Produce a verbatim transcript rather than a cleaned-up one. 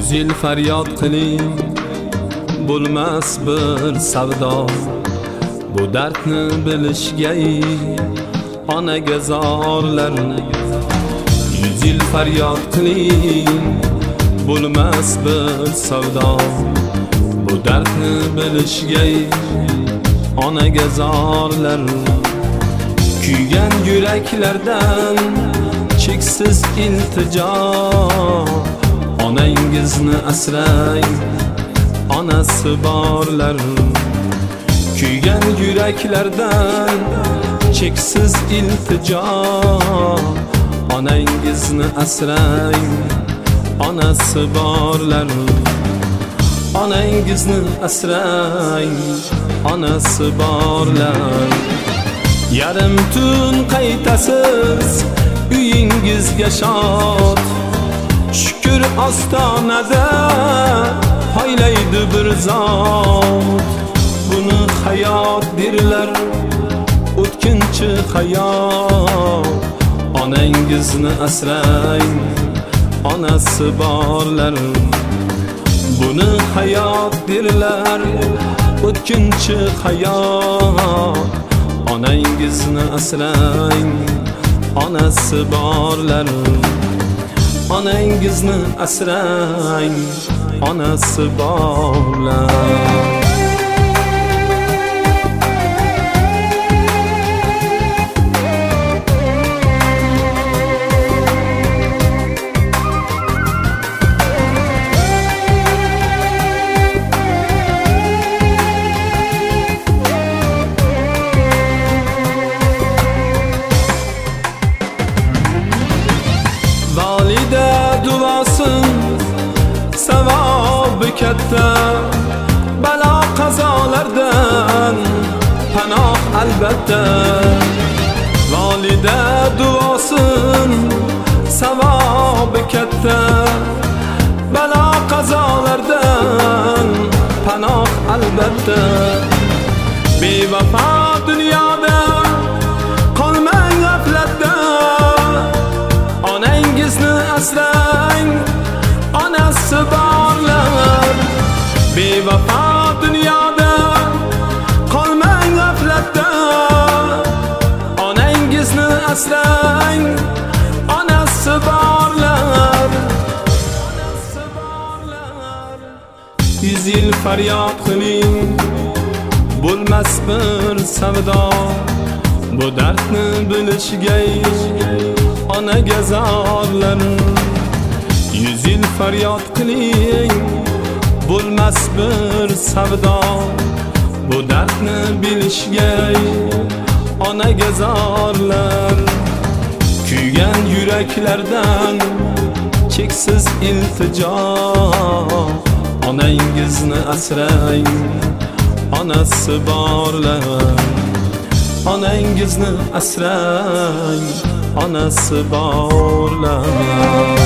Yüz yil faryod qiling, bo'lmas bir savdo. Bu dardni bilishga onaga zorlar. Yüz yil faryod qiling, bo'lmas bir savdo. Bu dardni bilishga onaga zorlar. Kuygan yuraklardan cheksiz iltijo, onangizni asrang, onasi borlar. Kuygan yuraklardan cheksiz iltijo, onangizni asrang, onasi borlar. Onangizni asrang, onasi borlar. Yarim tun qaytasiz uyingizga shod, shukr ostonada poylaydi bir zot. Buni hayot derlar, o'tkinchi hayot. Onangizni asrang, onasi borlar. Buni hayot derlar, o'tkinchi hayot. Onangizni asrang, onasi borlar. Onangizni asrang, onasi borlar. Valide duosin savobi katta, balo qazolardan panoh albatta. Valide duosin savobi katta, balo qazolardan panoh albatta. Bevafo dunyoda qolmang g'aflatda, onangizni asrang, onasi borlar. Bevafo dunyoda qolmang g'aflatda, onangizni asrang, onasi borlar. Yüz yil faryod qiling, bo'lmas bir savdo. Bu dardni bilishga onaga zorlar. Yüz yil faryod qiling, bo'lmas bir savdo. Bu dardni bilishga onaga zorlar. Kuygan yuraklardan cheksiz iltijo, onangizni asrang, onasi borlar. Onangizni asrang, onasi borlar.